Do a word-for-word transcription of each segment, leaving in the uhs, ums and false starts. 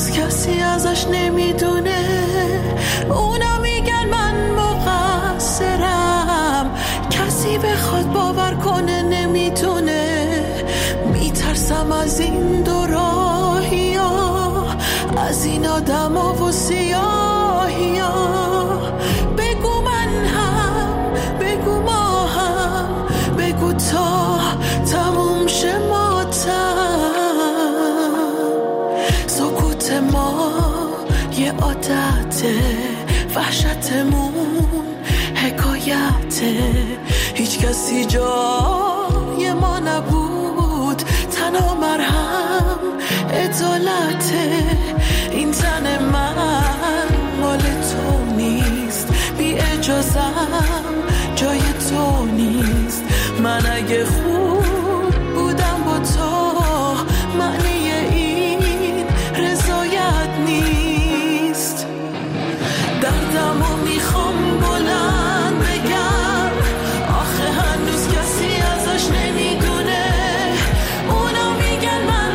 هنوز کسی ازش نمیدونه. اونا میگن من مقصرم، کسی بخواد باور کنه نمیتونه. میترسم از این دو راهی ها، از این آدم ها و سیاهی ها. بگو من هم، بگو ما هم، بگو تا تموم شه ماتم. سکوت ما یه عادته، وحشتمون حکایته. هیچ کسی جای ما نبود، تنها مرهم عدالته. این تن من مال تو نیست، بی اجازم جای تو نیست. من اگه خوب بودم با تو، معنی این رضایت نیست. دردمو میخوام بلند بگم، آخه هنوز کسی ازش نمیدونه. اونا میگن من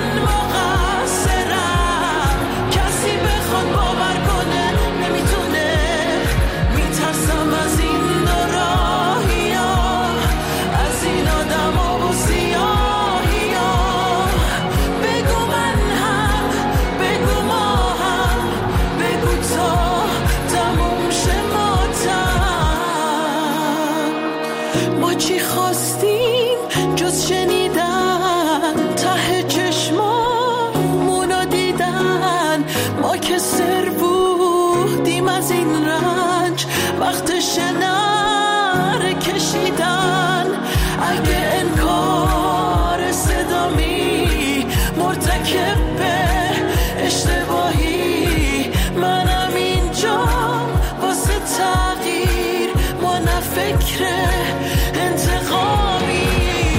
مقصرم، کسی بخواد باور کنه نمیتونه. میترسم از این دو راهی ها، از این آدم ها و سیاهی ها. بگو من هم، بگو ما هم، بگو تا تموم شه ماتم. ما چی خواستیم جز شنیدن، ته چشمامونو دیدن. ما که سر بودیم از این رنج، وقتش نره کشیدن. اگه انکار صدامی مرتکب به اشتباهی، منم اینجا واسه تغییر، ما نه فکر انتقامی.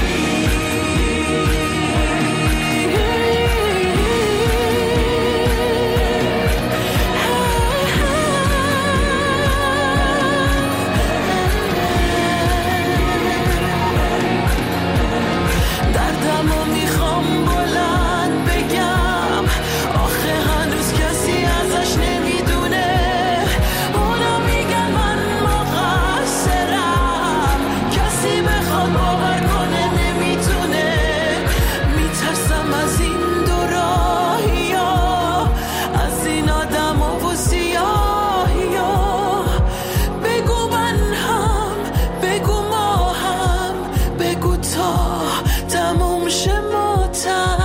دردمو میخوام بلند بگم، آخه هنوز کسی ازش نمیدونه. اونا میگن من مقصرم، کسی بخواد باور کنه نمیتونه. میترسم از این دو راهی ها، از این آدم ها و سیاهی ها. بگو من هم، بگو ما هم، بگو تا تموم شه ماتم.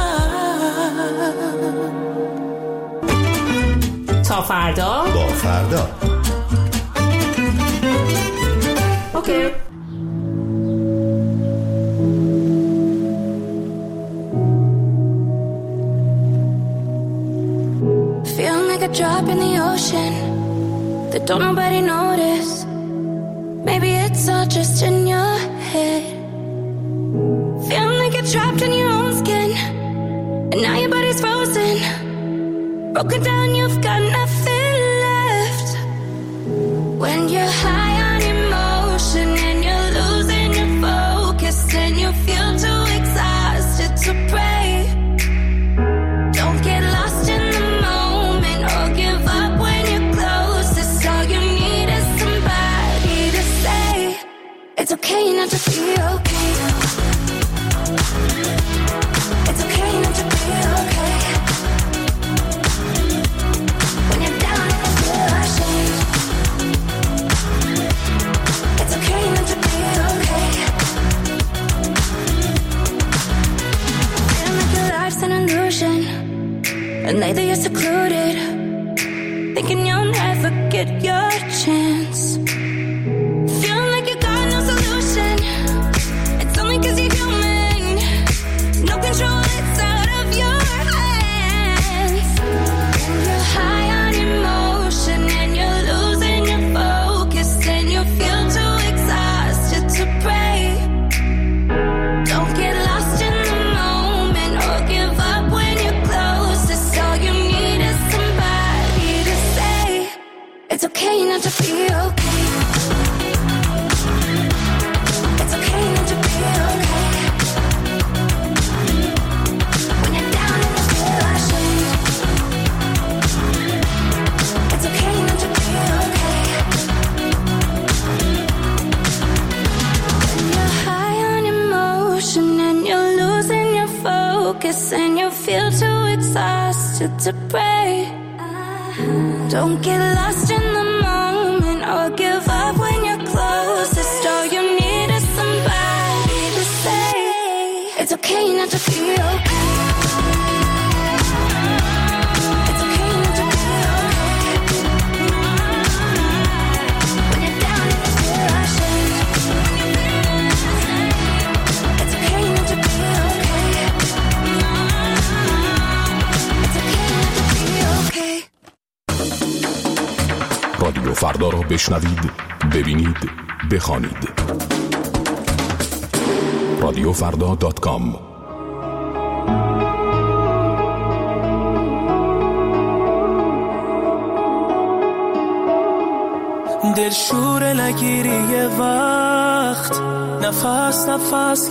تا فردا با فردا. اوکی. Feeling like a drop in the ocean that don't nobody notice. Maybe it's all just in your head. Feeling like you're trapped in your own skin, and now your body's frozen. Broken down, you've got nothing left. When you're high on emotion and you're losing your focus, and you feel too exhausted to pray. Don't get lost in the moment or give up when you're closest. All you need is somebody to say it's okay not to be okay. It's okay not to be okay. When you're down and you feel ashamed, it's okay not to be okay. Feeling like your life's an illusion, and lately you're secluded, thinking you'll never get your chance. Feeling like you got no solution, it's only 'cause you're human. No control, it's out of your hands. When you're high on emotion and you're losing your focus, and you feel too exhausted to pray. Don't get lost in the moment or give up when you're closest. All you need is somebody to say it's okay not to be okay. It's okay not to be okay. When you're down and you feel ashamed, you feel too exhausted to pray. Don't get lost in the moment or give up when you're closest. All you need is somebody to say it's okay not to feel okay. It's okay not to feel okay. When you're down and you feel ashamed, it's okay not to feel okay. It's okay not to feel okay. رادیو فردا را بشنوید، ببینید، بخوانید. رادیو فردا دات کام. دلشور نگیری یه وقت، نفس نفس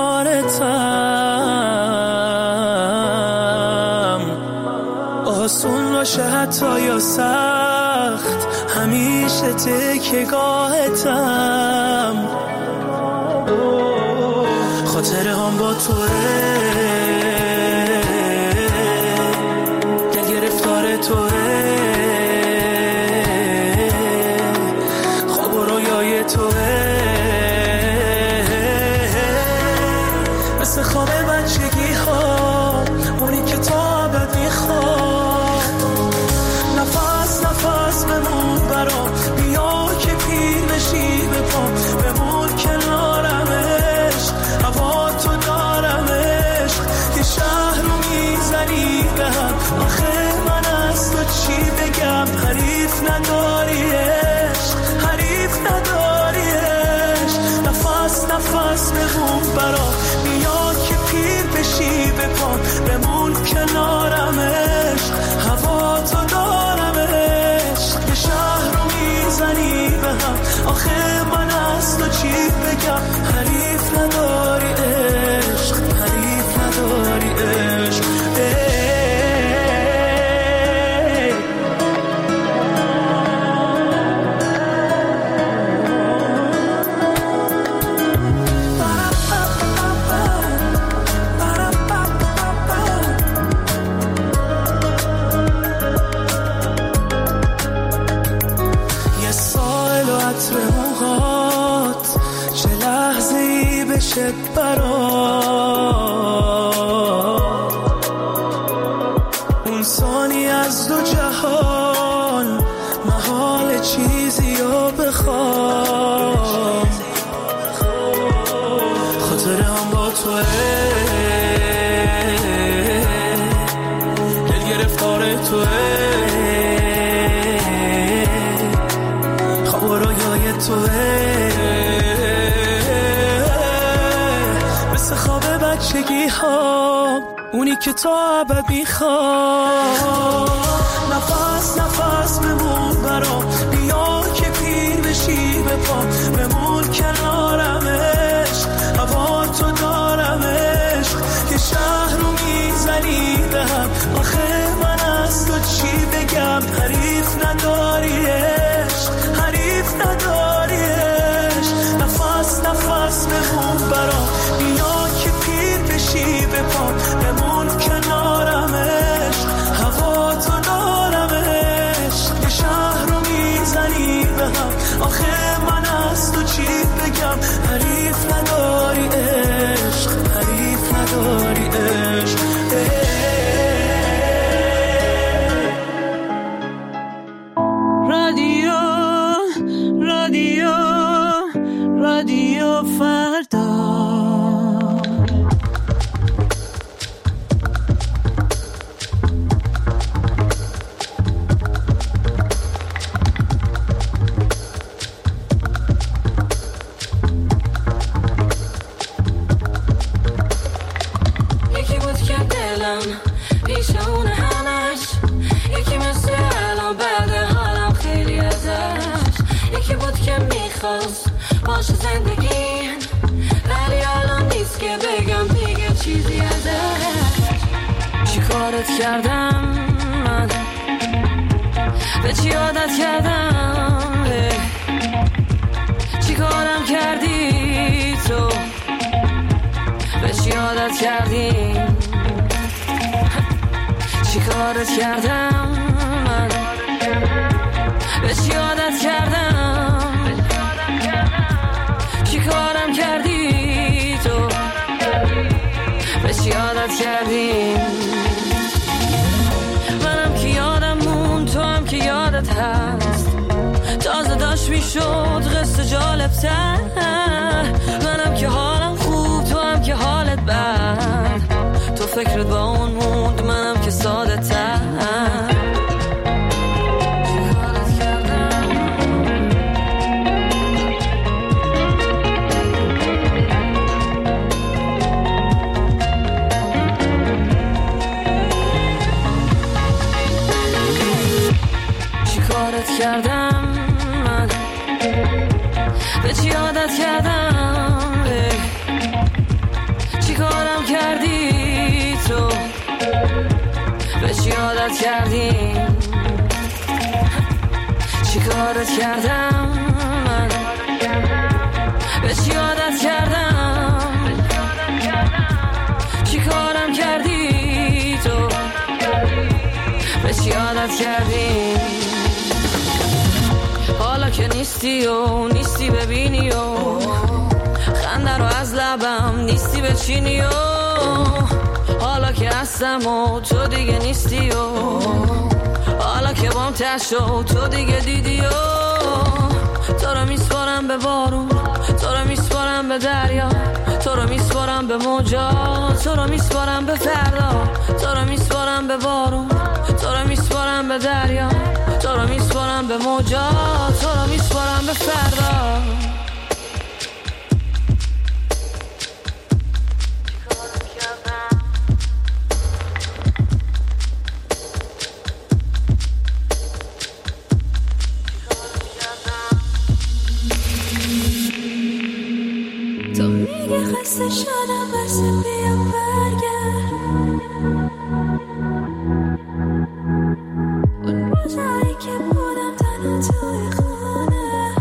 کنارتم، آسون باشه حتی یا سخت، همیشه تکیه‌گاهتم، خاطره هم با توه، دل گرفتار توه، خواب و رویای توه، مثل خواب بچگی ها، اونی که تا ابد میخواد، نفس نفس بمون برام، بیا که پیر بشی بپام، بمون کنارمش، هوا تو دارمش، یه شهر رو میزنی به هم، آخه من از تو چی بگم، حریف نداریش، حریف نداریش، نفس نفس بمون برام، بیا که پیر بشی بپام، بمون کنارمش، هوا تو دارمش، یه شهر رو میزنی به هم، آخه من از تو چی بگم، حریف نداری عشق، حریف نداری عشق. یه سال و عطر موهات، چه لحظه ای بشه برات، اون ثانی از دو جهان، محال چیزی رو بخوام، خاطره هم با توه، دل گرفتار توه، خواب و رویای توه، مثل خواب بچگی ها، اونی که تا ابد میخواد، نفس نفس بمون برام، بیا که پیر بشی بپام، بمون کنارمش، هوا تو دارمش، یه شهر رو میزنی به هم، آخه من از تو چی بگم، حریف نداریش، حریف نداریش، نفس نفس بمون برام، بیا که پیر بشی بپام، بمون کنارمش، هوا تو دارمش، یه شهر رو میزنی به هم، آخه من از تو چی بگم، حریف نداری عشق، حریف نداری عشق. رادیو رادیو رادیو فردا. یکی بود که دلم پیشونه همش، یکی مثل الان بعد حالم خیلی ازش، یکی بود که میخواست باشه زندگیم، ولی الان نیست که بگم دیگه چیزی ازش. چی کارت کردم من، به چی عادت کردم، چی کارم کردی تو، به چی عادت کردیم، چیکارت کردم من، به چی عادت کردم، چیکارم کردی تو، به چی عادت کردی. منم که یادم مون، تو هم که یادت هست، تازه داشت میشد قصه جالب تر. منم که حالم خوب، تو هم که حالت بد، تو فکرت با اون موند، منم که ساده تر. چیکارت کردم من، به چی عادت کردم، چیکارم کردی تو، به چی عادت کردی. چیکارت کردم من، به چی عادت کردم، چیکارم کردی تو، به چی عادت کردی. حالا که نیستی و نیستی ببینی و خنده رو از لبم نیستی بچینی و حالا که هستم و تو دیگه نیستی و حالا که بام تشت و تو دیگه دیدی و تو رو میسپارم به بارون، تو رو میسپارم به دریا، تو رو میسپارم به موجا، تو رو میسپارم به فردا، تو رو میسپارم به بارون، تو رو میسپارم به دریا، تو رو میسپارم به موجا، تو رو میسپارم به فردا. تو میگه خسته شدم بس بیا برگرد، اون روزایی که بودم تنها توی خونه،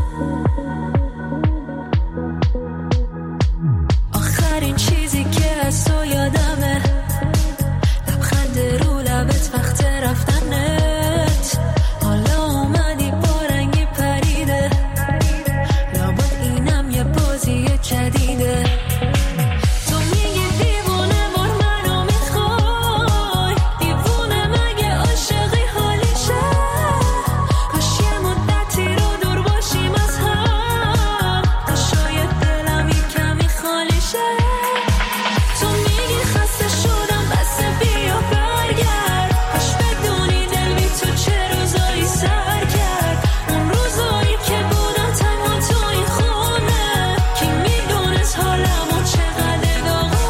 آخرین چیزی که از تو یادمه لبخند رو لبت وقت رفتنت. حالا اومدی با رنگی پریده، لابد اینم یه بازی جدیده. تو میگی دیوونه بار منو میخوای، دیوونه مگه عاشقی حالیشه، کاش یه مدتی رو دور باشیم از هم، تا شاید دلم یه کمی خالی شه. تو میگی خسته شدم بس بیا برگرد، کاش بدونی دل بی تو چه روزایی سر کرد، اون روزایی که بودم تنها تو این خونه، کی میدونست حالمو چقدر داغونه.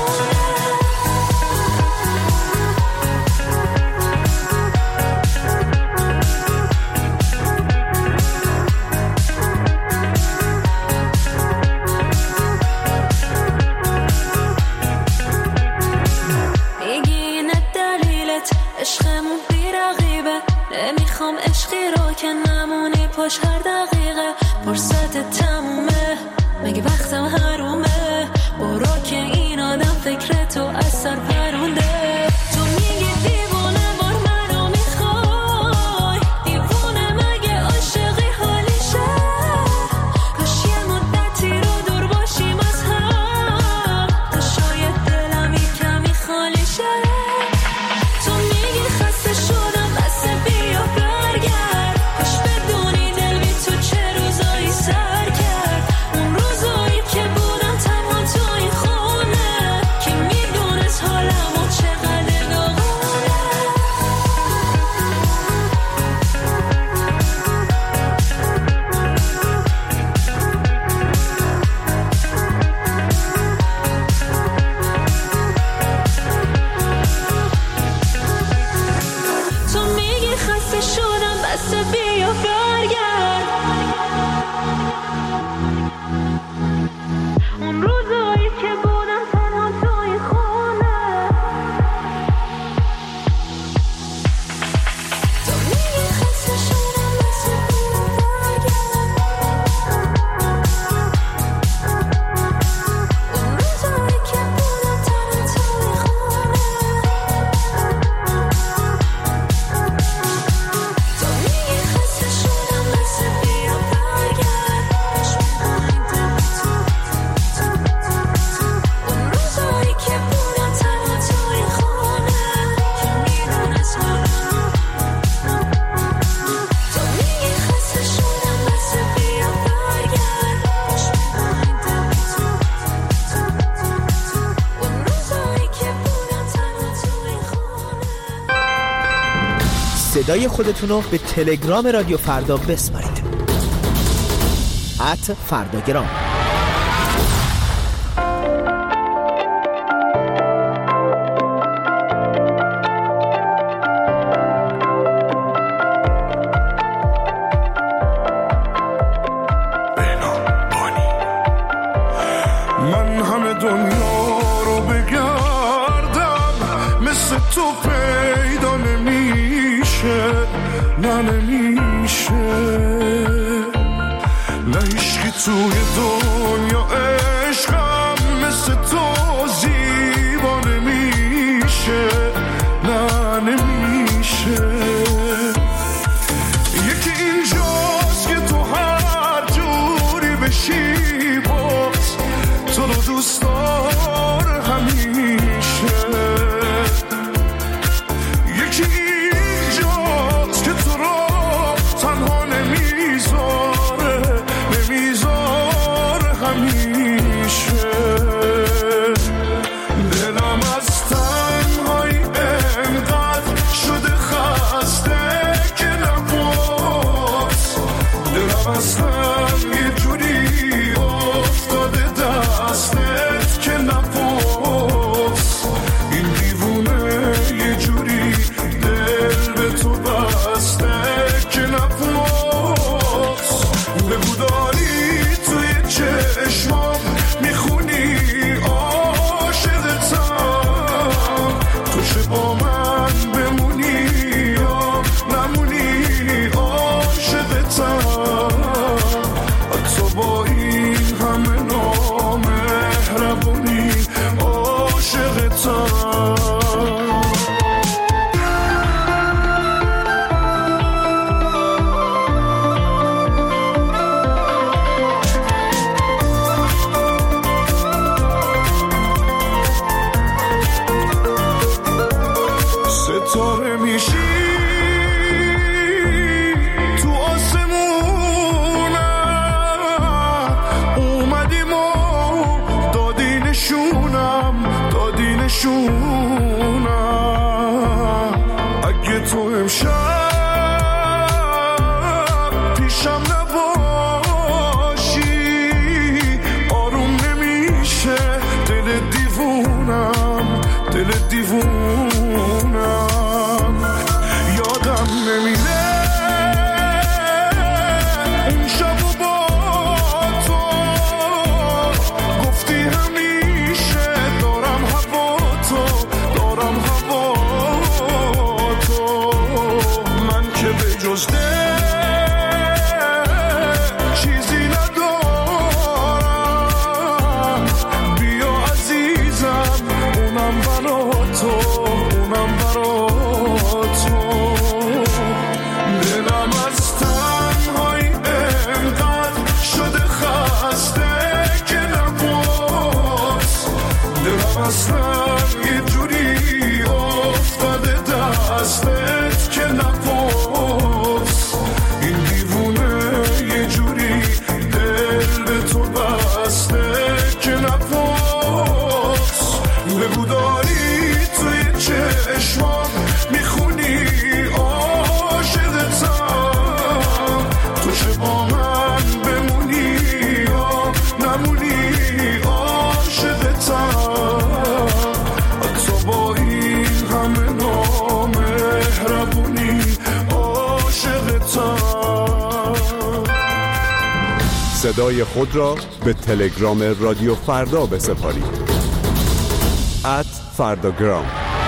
میگی اینه دلیلت عشقمون بی رقیبه، نمیخوام عشقی رو که نمونی پاش هر دقیقه، فرصت تمومه مگه وقتم حرومه، برو که این آدم فکر تو از سر پرونده. تو میگی دیوونه بار منو میخوای، دیوونه مگه عاشقی حالیشه، کاش یه مدتی رو دور باشیم از هم، تا شاید دلم یه کمی خالی شه. تو میگی خسته شدم بس بیا برگرد، کاش بدونی دل بی تو چه روزایی سر کرد، اون روزایی صدای خودتونو به تلگرام رادیو فردا بسپارید. ات فرداگرام. من همه دنیا رو بگردم مثل تو پیدا نمیشه، نه نمیشه، نه عشقی توی دنیا عشقم مثل تو زیبا نمیشه، نه نمیشه. یکی اینجاست که تو هر جوری بشی باز تو رو دوست داره همیشه. یکی اینجاست که تو رو تنها نمیذاره، نمیذاره همیشه. دلم از تنهایی انقدر شده خسته که نباز، دلم اصلا یه جوری افتاده دستت که نباز. این دیوونه یه جوری دل به تو بسته که نباز. بگو داری توی چشمام میخونی عاشقتم، تو چه با من بمونی یا نمونی عاشقتم. حتی با این همه نامهربونی عاشقتم. ستاره میشی تو آسمونم، اومدیم و دادی نشونم، دادی نشونم. اگه تو امشب پیشم نباشی آروم نمیشه دل دیوونم، دل دیوونم. یادم نمیره اون شب و با تو گفتی همیشه دارم هوا تو، دارم هوا تو. من که به جز دل چیزی ندارم، بیا عزیزم اونم برا تو، اونم برا تو. دلم از تنهایی انقدر شده خسته که نباز، دلم اصلا یه جوری افتاده دستت که نباز. این دیوونه یه جوری دل به تو بسته که نباز. بگو داری توی چشمام میخونی عاشقتم، تو چه با من بمونی یا نمونی عاشقتم. حتی با این همه نامهربونی عاشقتم. صدای خود را به تلگرام رادیو فردا بسپارید. ات فرداگرام.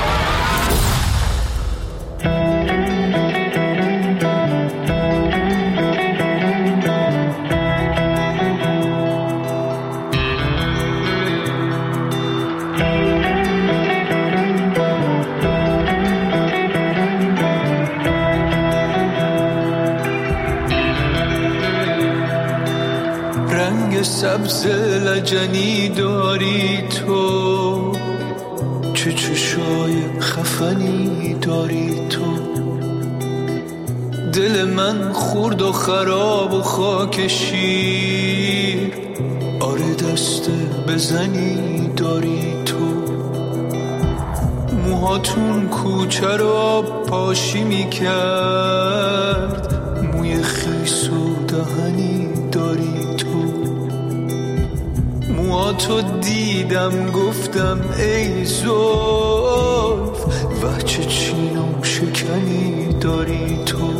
رنگ سبز لجنی داری تو، چه چشای خفنی داری تو. دل من خورد و خراب و خاک شیر، آره دست بزنی داری تو. موهاتون کوچه رو آب پاشی میکرد، موی خیس و دهنی داری تو. موهاتو دیدم گفتم ای زلف، وچه چینم شکنی داری تو.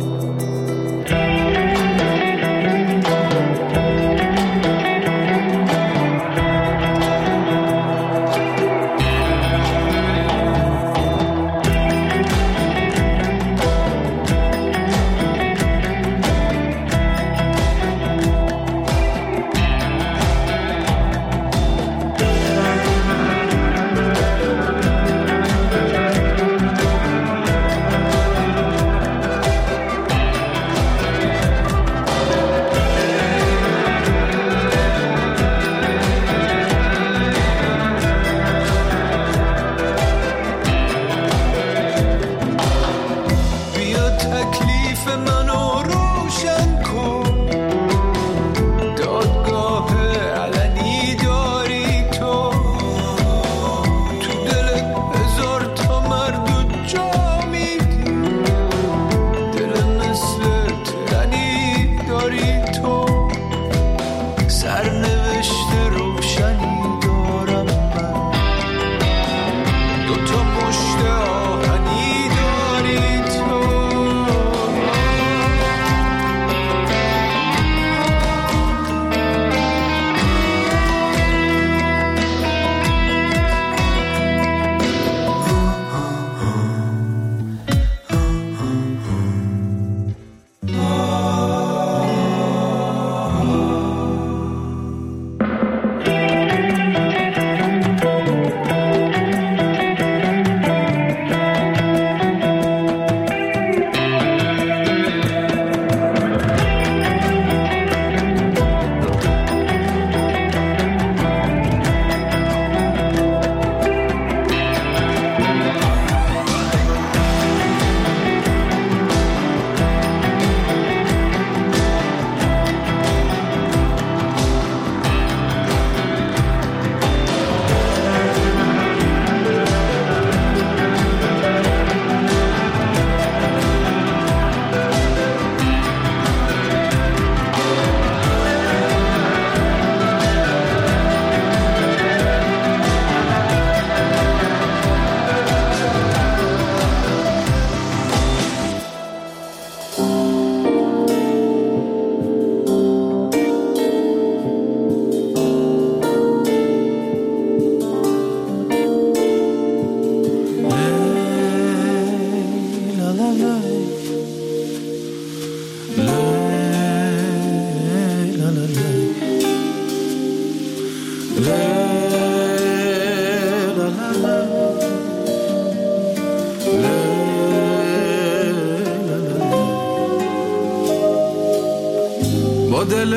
با دل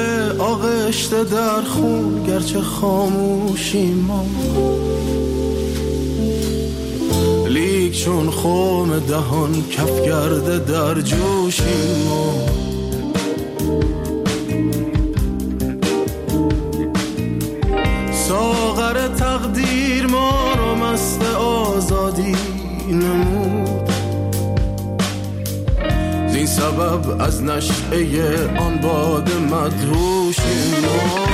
آغشته در خون گرچه خاموشی ما، لیک چون خم دهان کف کرده در جوشی ما. ساغر تقدیر ما رو مست آزادی نمود، زین سبب از نشعه آن باد مدهوشی ما.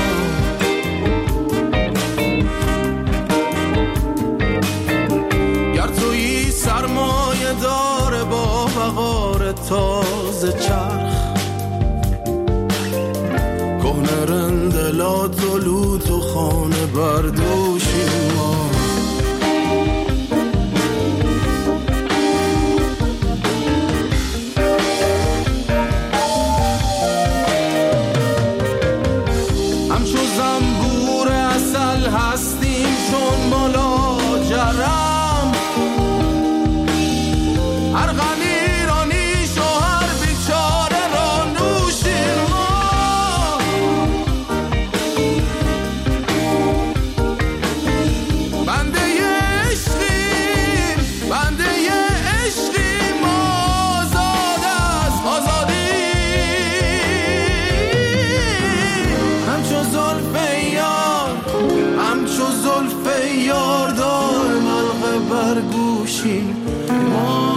گر تویی سرمایه داره با وقار تازه چرخ، کهنه رندلات و لوت و خانه بردوشی ما. همچو زنبور اصل هستیم چون ملاجرم، هر غنی ایرانیش و هر بیچاره را نوشیم ما. دوشیم ما.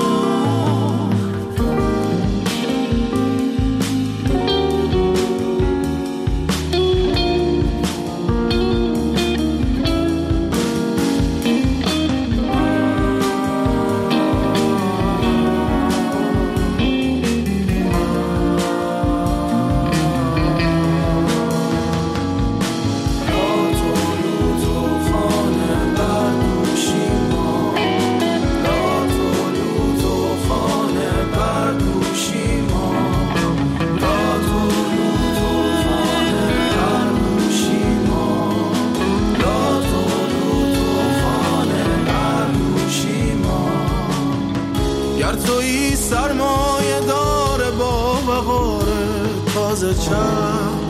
سرمایه داره با بهاره تازه چرخ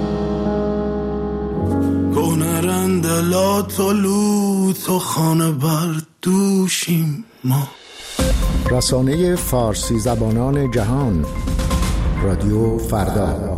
گونرند لات و لوت و خانه بر دوشیم ما. رسانه فارسی زبانان جهان رادیو فردا.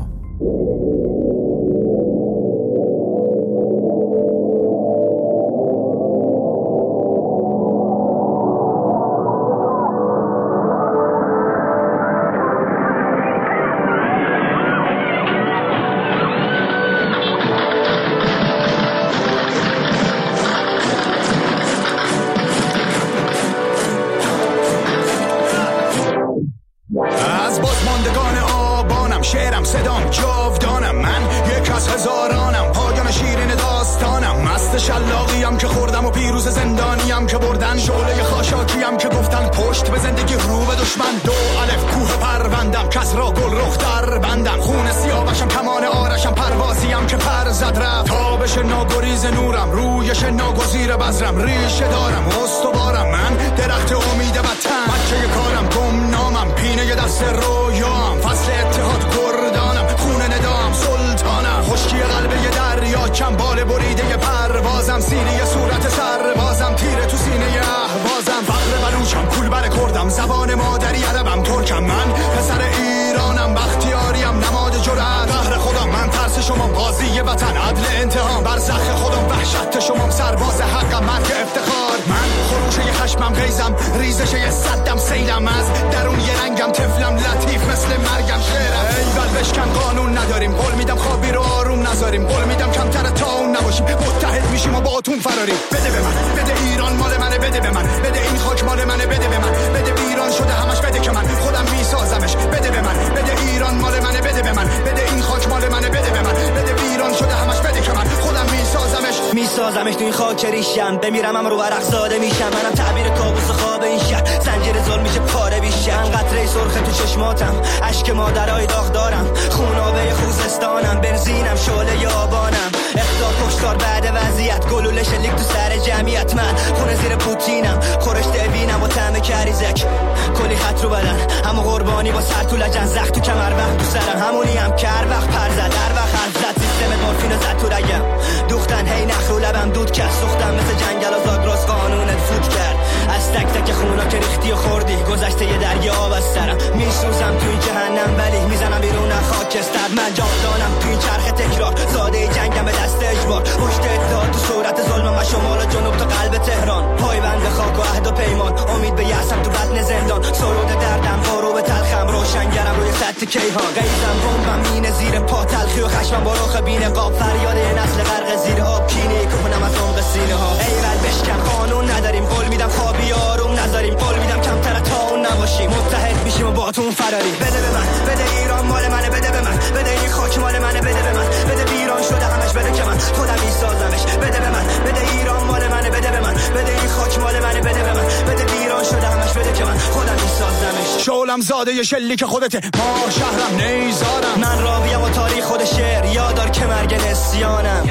شلاقیم که خوردم و پیروز زندانیم که بردن شعله خاشاکیم که گفتن پشت به زندگی رو به دشمن. دو الف کوه پروندم کس را گل رخ در بندم خون سیاوشم کمان آرشم پروازیم که پر زد رفت تابش ناگریز نورم رویش ناگزیر بذرم ریشه دارم استوارم من درخت امید وطن بچه کارم گم نامم پینه دست رویام فصل اتحاد گردانم خون ندام سلطانم خشکی قلب یه دریا کم بال بریده پروازم سینه صورت سربازم تیره تو سینه اهوازم فقر بلوچم کول بر کردم زبان مادری عربم ترکم من پسر ایرانم بختیاریم نماد جرأت قهر خودم من ترس شما قاضی وطن عدل انتقام برزخ خودم وحشت شما سرباز حقم مرگ افتخار من خروشه خشمم غیزم ریزش صدم سیلم از درون یه رنگم طفلم لطیف مثل مرگم شعرم ایول بشکن قانون نداریم قول میدم خوابی رو آروم نذاریم قول میدم کمتر تا اون نباشیم متحد میشیم و با اتون فراریم. بده به من بده ایران مال منه بده به من بده این خاک مال منه بده به من بده ایران شده همش بده که من خودم میسازمش بده به من بده ایران مال منه بده به من بده این خاک مال منه بده به من بده ایران شده همش بده که من خودم میسازمش میسازمش تو این خاک ریشم بمیرم هم رو ورق زاده میشم منم تعبیر کابوس خواب این شهر زنجیر ظلم میشه پاره بیشم قطره سرخ تو چشماتم اشک مادرای داغ دارم خونابه خوزستانم بنزینم شعله آبانم اختار کشتار بعد وضعیت گلوله شلیک تو سر جمعیت من خونه زیر پوتینم خورش دوینم و طعم کریزک کلی خط رو بدن همو قربانی با سر تو لجن زخ تو کمر وقت تو سرم همونی هم که هر وقت پر زد هر وقت حرف زد سیستم مورفین زد تو رگم دوختن هی نخ رو لبم دود کرد سوختم مثل جنگل و زاگرس قانونت فوت کرد از تک تک خونا که ریختی و خوردی گذشته یه دریا آب از سرم میسوزم تو این جهنم ولی میزنم بیرون خاکستر من جاودانم تو این چرخ تکرار زاده جنگم به دست اجبار پشت اتحاد تو صورت ظلمم و شمال و جنوب تا قلب تهران پایبند خاک و عهد و پیمان امید به یأسم تو بطن زندان سرود دردم غروب تلخم روشنگرم روی سطح کیهان غیظم بمبم مینه زیر پا تلخی و خشمم با رخ بی‌نقاب فریاد نسل غرق زیر آب کینه کهنم از عمق سینه ها ایول بشکن قانون نداریم قول میدم خوابی آروم نذاریم قول میدم کمتر تا اون نباشیم متحد میشیم و با تو فراری بده به من بده ایران مال منه بده به من بده این خاک مال منه بده به من بده ایران شده همش بده که من خودم میسازمش بده به من بده ایران مال منه بده به من بده این خاک مال منه بده به من بده ایران شده همش بده که من خودم میسازمش شعلم زاده شلیک خودته ما شهرم نیزارم من راویم و تاریخ خود شعر یادار که مرگ نسیانم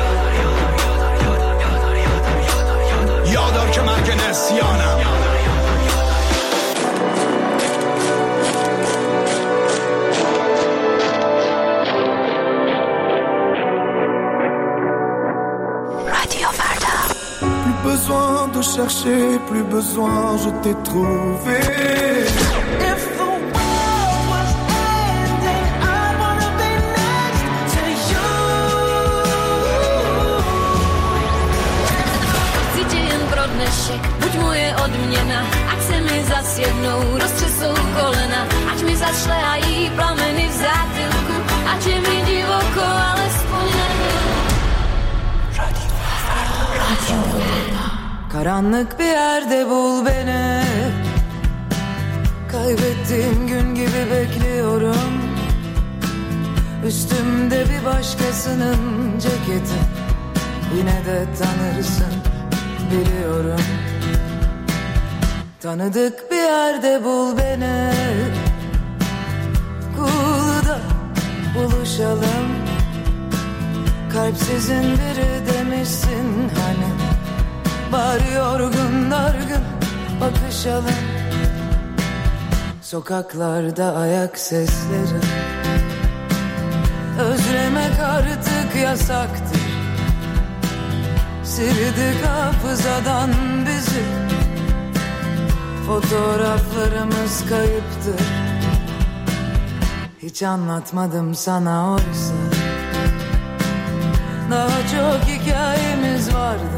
یادار که مرگ نسیانم Besoin de chercher, plus besoin, je t'ai trouvé. If the world was ending, I wanna be next to you. Tydzień brodny się, buď moje odměna. sad šle a i promeni v zátilku a či mi divoko, ale spomínaj. Karanlık bir yerde bul beni. Kaybettiğim gün gibi bekliyorum. Üstümde bir başkasının ceketi. Yine de tanırsın biliyorum. Tanıdık bir yerde bul beni. Kulu'da buluşalım. Kalpsizin biri demişsin hani. Bari yorgun dargın bakışalım. Sokaklarda ayak sesleri. Özlemek artık yasaktır. Sildik hafızadan bizi. Fotoğraflarımız kayıptır. Hiç anlatmadım sana oysa. Daha çok hikayemiz vardı.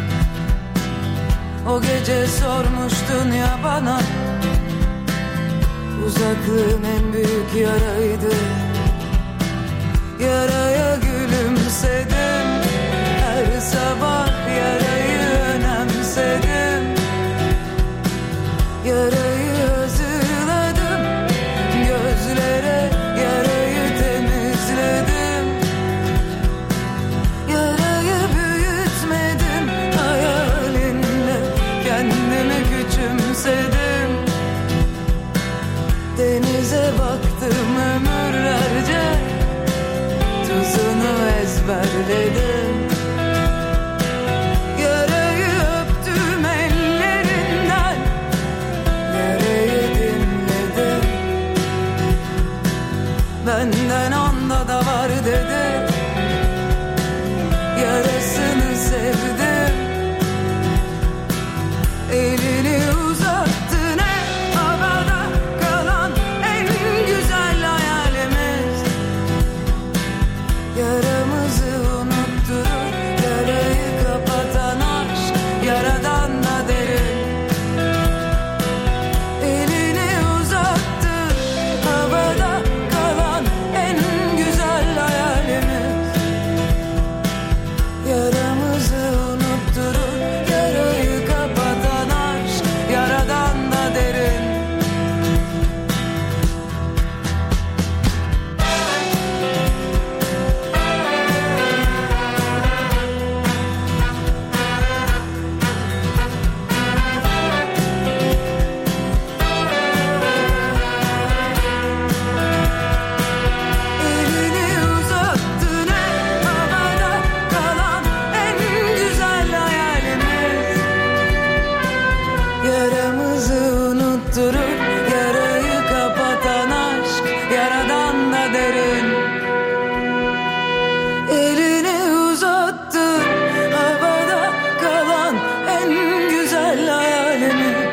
O gece sormuştun ya bana. Uzaklığın en büyük yaraydı. Yaraya gülümsedim. Her sabah yarayı önemsedim. Yarayı hazırladım. Gözlere yarayı temizledim. Yarayı büyütmedim. Hayalinle kendimi küçümsedim. Denize baktım ömürlerce. Tuzunu ezberledim. Yarayı öptüm ellerinden. Yarayı dinledim. Benden onda da var dedi. Yarasını sevdim. Elini uzattı ne havada kalan en güzel hayalimiz. Yaramızı unutturur yarayı kapatan aşk yaradan da derin. Elini uzattı havada kalan en güzel hayalimiz. Yaramızı unutturur yarayı kapatan aşk yaradan da derin. Elini uzattı ne havada kalan en güzel hayalimiz. Yaramızı unutturur yarayı kapatan aşk yaradan da derin. Elini uzattı havada kalan en güzel hayalimiz.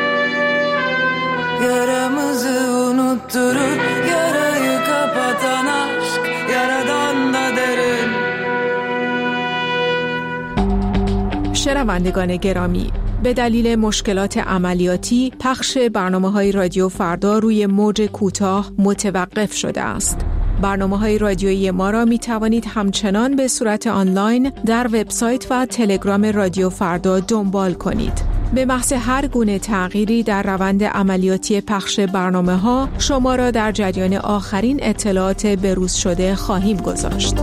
Yaramızı unutturur yarayı kapatan aşk yaradan da derin. شنوندگان گرامی، به دلیل مشکلات عملیاتی پخش برنامه‌های رادیو فردا روی موج کوتاه متوقف شده است. برنامه‌های رادیویی ما را می توانید همچنان به صورت آنلاین در وبسایت و تلگرام رادیو فردا دنبال کنید. به محض هر گونه تغییری در روند عملیاتی پخش برنامه‌ها شما را در جریان آخرین اطلاعات بروز شده خواهیم گذاشت.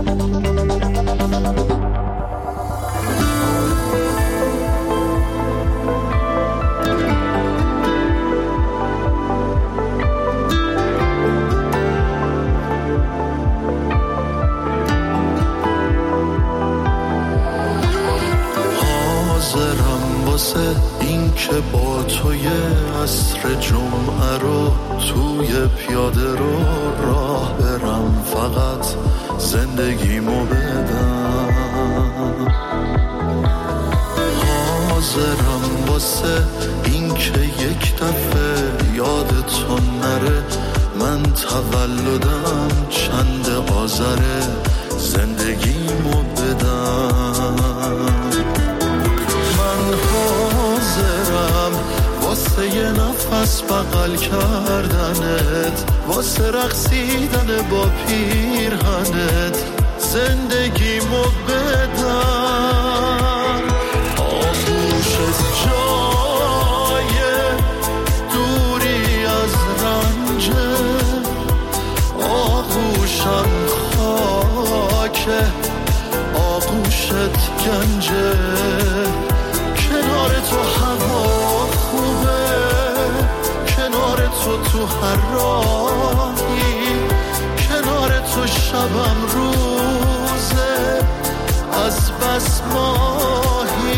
حاضرم واسه این که با توی عصر جمعه رو توی پیاده رو راه برم، فقط زندگیمو بدم. حاضرم واسه این که یک دفعه یادتون نره من تولدم چند آذره، زندگیمو بدم. من حاضرم واسه یه نفس بغل کردنت، واسه رقصیدن با پیرهنت زندگیمو بدم. آغوشت جای دوری از رنجه، آغوشم خاکه، آغوشت گنجه. کنار تو هوا خوبه، کنار تو تو هر راهی، کنار تو شبم روزه از بس ماهی.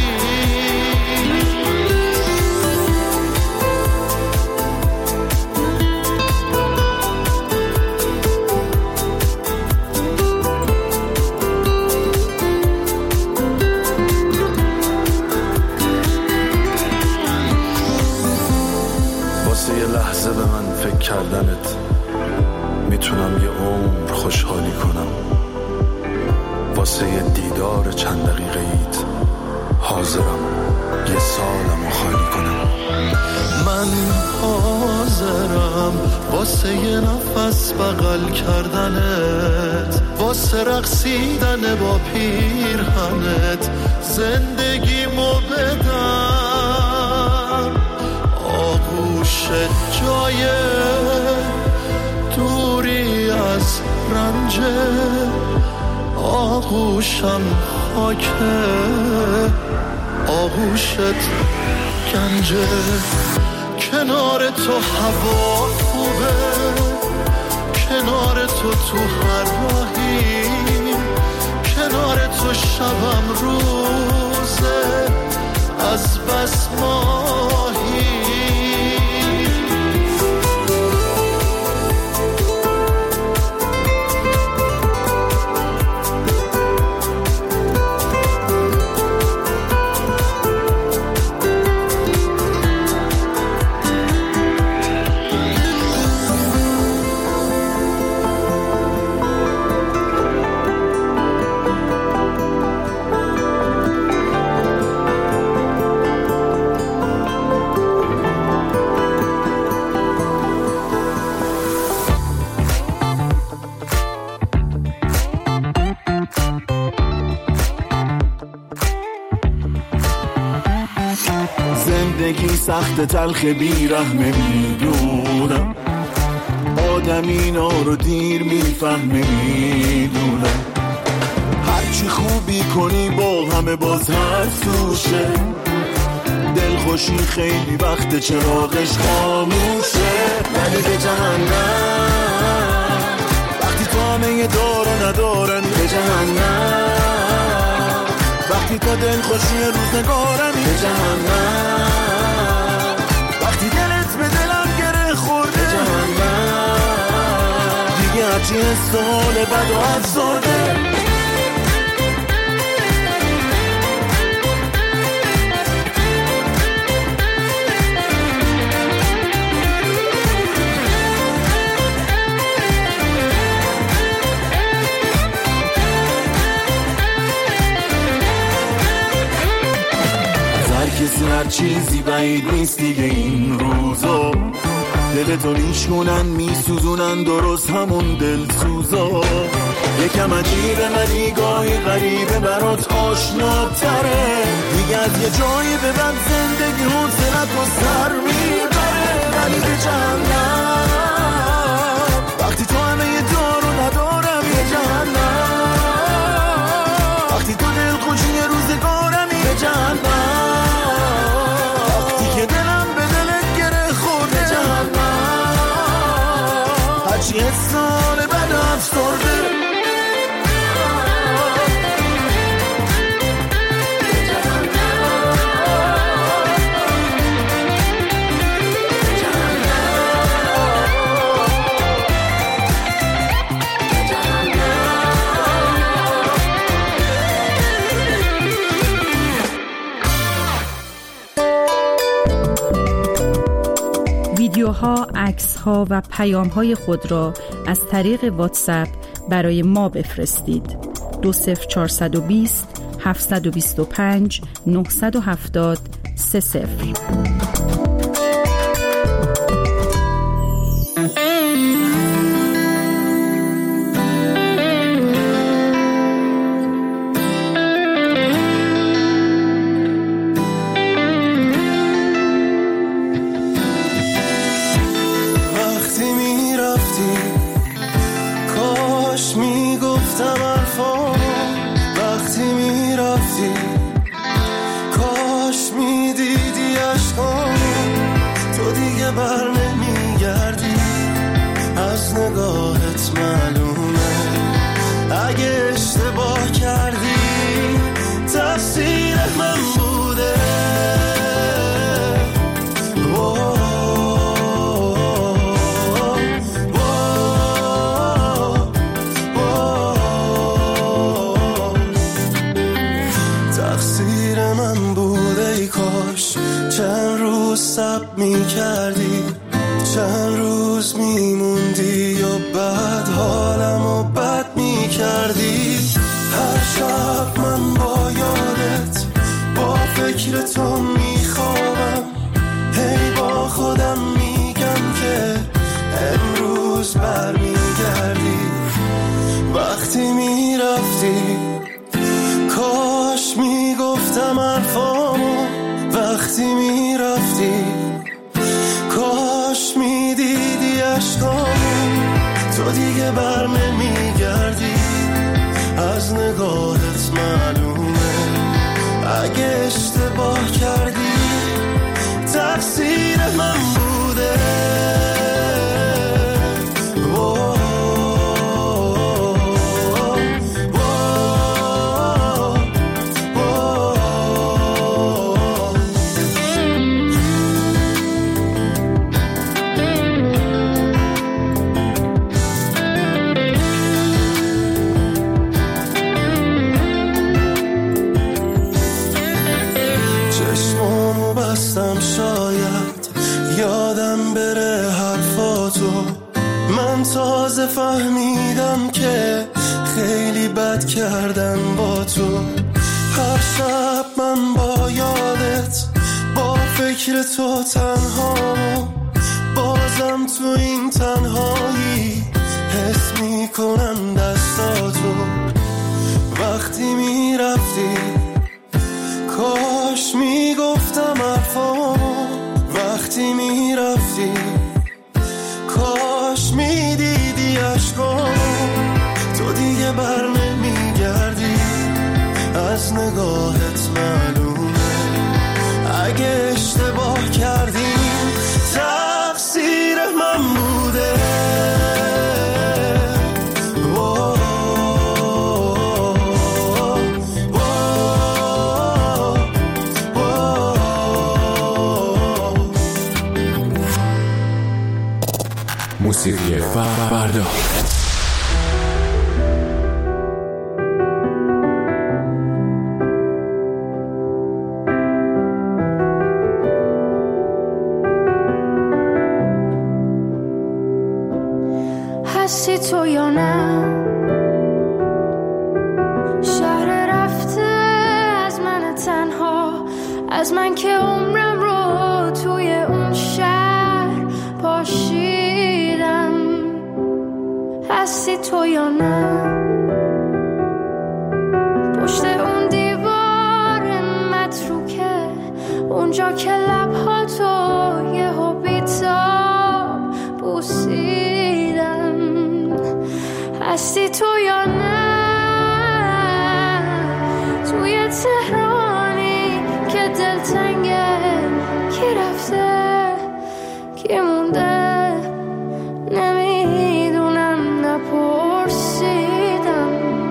واسه یه لحظه به من فکر کردنت میتونم یه عمر خوشحالی کنم. واسه یه دیدار چند دقیقه ایت حاضرم یه سالمو خالی کنم. من حاضرم واسه یه نفس بغل کردنت، واسه رقصیدن با پیرهنت زندگیمو بدم. آغوشت جای دوری از رنجه، آغوشم خاکه، آغوشت گنجه. کنار تو هوا خوبه، کنار تو تو هر راهی، کنار تو شبم روزه از بس ماهی. زندگی سخت تلخ بیرحمه میدونم، آدم اینا رو دیر میفهمه میدونم. هرچی خوبی کنی با همه باز هر توشه، دلخوشی خیلی وقت چراغش خاموشه. ولی به جهنم وقتی تو همه دارو ندارن، به جهنم وقتی تا دلخوشی روزگارمی، به جهنم وقتی دلت به دلم گره خورده، به جهنم دیگه هرچی سال بد و افسرده. کسی هر چیزی بعید نیست دیگه این روزا، دلتو میشکنن میسوزونن درست همون دلسوزا. یکم عجیبه ولی گاهی غریبه برات آشناتره، دیگه از یه جایی به بعد زندگی حوصلت و سر میبره. ولی به جهنم وقتی تو همه یه دارو ندارم، به جهنم وقتی تو دلخوشی روزگارمی، به جهنم هرچی سال بعد افسرده. ویدیوها، عکس‌ها و پیام‌های خود را از طریق واتساپ برای ما بفرستید. دو صفر چهارصد و بیست هفتصد و بیست و پنج نهصد و هفتاد سه صفر. اشتباه کردی تقصیر من بوده تقصیر من بوده ای کاش چند روز صبر می کردی چند روز می موندی و بعد حالمو بد می کردی هر شب من با یادت با فکر تو می خوابم هی با خودم میگم که امروز بر می گردی وقتی می رفتی کاش می گفتم حرفامو وقتی می رفتی کاش می دیدی عشقامو تو دیگه بر نمی گردی از نگاهت معلومه اگه اشتباه کردی تقصیر من بوده تازه فهمیدم که خیلی بد کردم با تو هر شب من با یادت با فکر تو تنها بازم تو این تنهایی حس میکنم دستاتو وقتی میرفتی کاش میگفتم حرفامو وقتی میرفتی کاش میدیدی عشقامو تو دیگه بر نمیگردی از نگاهت معلومه اگه اشتباه کردیم تقصیر من بوده موسیقی فردا هستی تو یا نه شهر رفته از من تنها از من که عمرم رو توی اون شهر پاشیدم هستی تو یا نه پشت اون دیوار متروکه اونجا که لبها تو یه ها بیتاب بوسیدم هستی تو یا نه توی تهرانی که دلتنگه کی رفته کی مونده نمیدونم نپرسیدم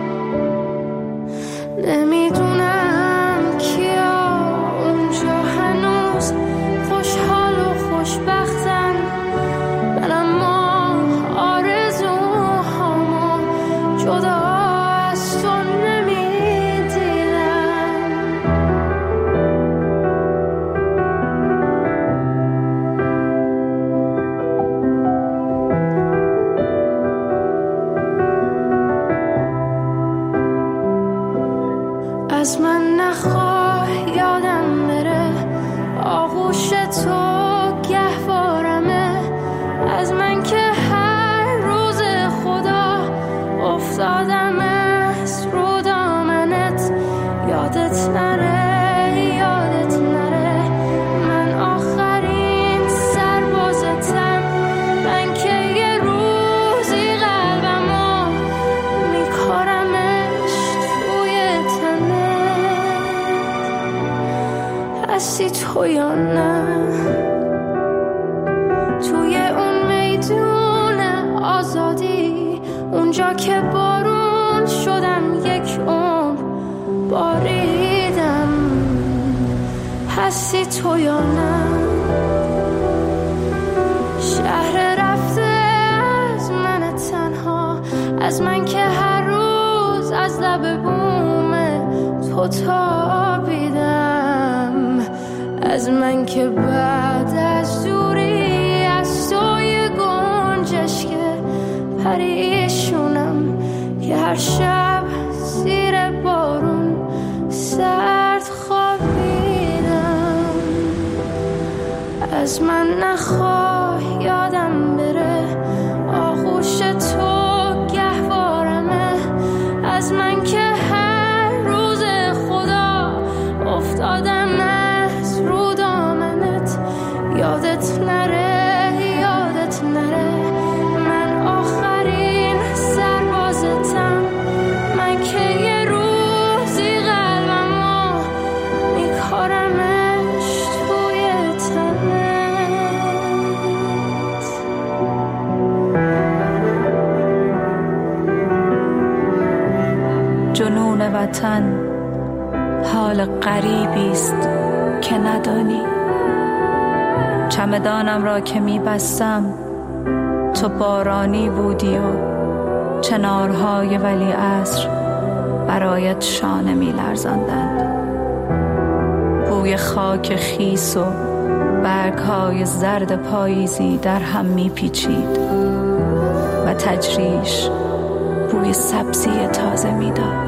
نمیدونم کیا اونجا هنوز خوشحال و خوشبختن من اما آرزوهامو جدا از تو نمیدیدم از من نخواه یادم بره آغوش تو گهوارمه از من که هر روز خدا افتادم از رو دامنت یادت نره یادت نره من آخرین سربازتم من که یه روزی قلبمو میکارمش توی تنت هستی تو یا نه توی اون میدون آزادی اونجا که بارون شدم یک باریدم، هستی تو یا نه؟ شهر رفته از من تنها، از من که هر روز از لب بوم تو تابیدم، از من که بعد از دوری از سوی گنجش که پریشونم، که هر شب زیر بارون سرد خوابیدم. از من نخواه یادم بره، آغوش تو گهوارمه، از من که هر روز خدا افتادم از رو دامنت. یادت نره یادت نره من آخرین سربازتم، من که یه روزی قلبمو میکارمش توی تنت. جنون وطن حال غریبیست که ندانی، چمدانم را که میبستم تو بارانی بودی و چنارهای ولی عصر برایت شانه میلرزاندند. بوی خاک خیس و برگهای زرد پاییزی در هم میپیچید و تجریش بوی سبزی تازه میداد.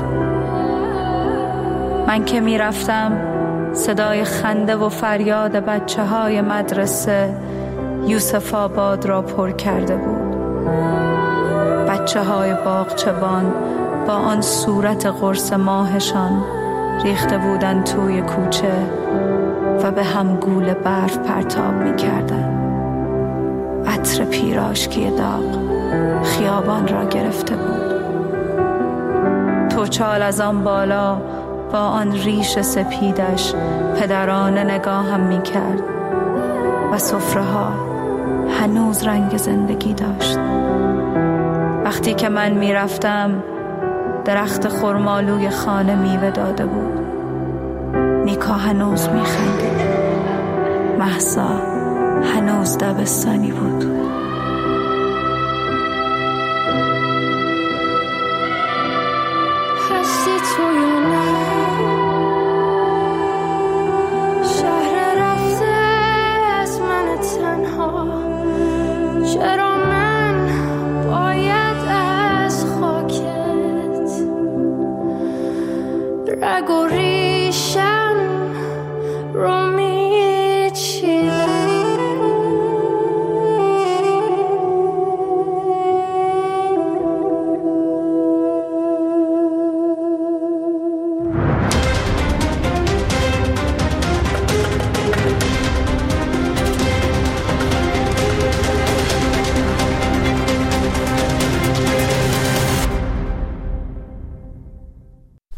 من که میرفتم صدای خنده و فریاد بچه های مدرسه یوسف آباد را پر کرده بود. بچه های باغچبان با آن صورت قرص ماهشان ریخته بودند توی کوچه و به هم گول برف پرتاب می کردن. عطر پیراشکی داغ خیابان را گرفته بود. توچال از آن بالا با آن ریش سپیدش پدرانه نگاهم می کرد و سفره ها هنوز رنگ زندگی داشت. وقتی که من می رفتم درخت خرمالوی خانه میوه داده بود. نیکا هنوز می خندید. مهسا هنوز دبستانی بود. هستی تو یا نه؟ شهر رفته از من تنها، چرا من باید از خاکت رگ و ریشه